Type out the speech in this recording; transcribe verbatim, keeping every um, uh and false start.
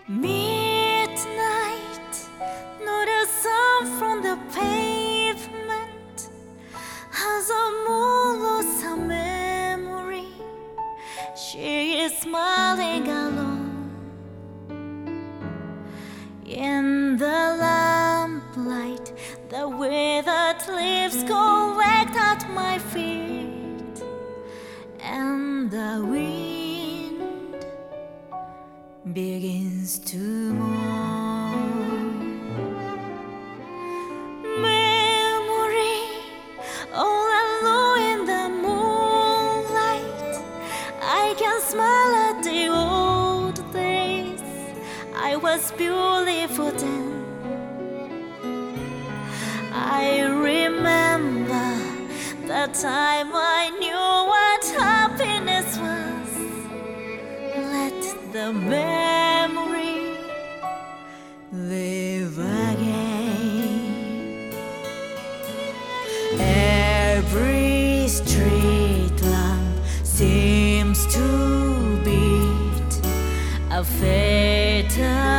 Midnight, not a sound from the pavement, has a more lost her memory. She is smiling alone in the lamplight. The withered leaves collect at my feet, and the wind begins to mourn. Memory, all alone in the moonlight, I can smile at the old days. I was beautiful then. I remember the time I knew what happiness was. Let the memory live again. Every street lamp seems to beat a fatal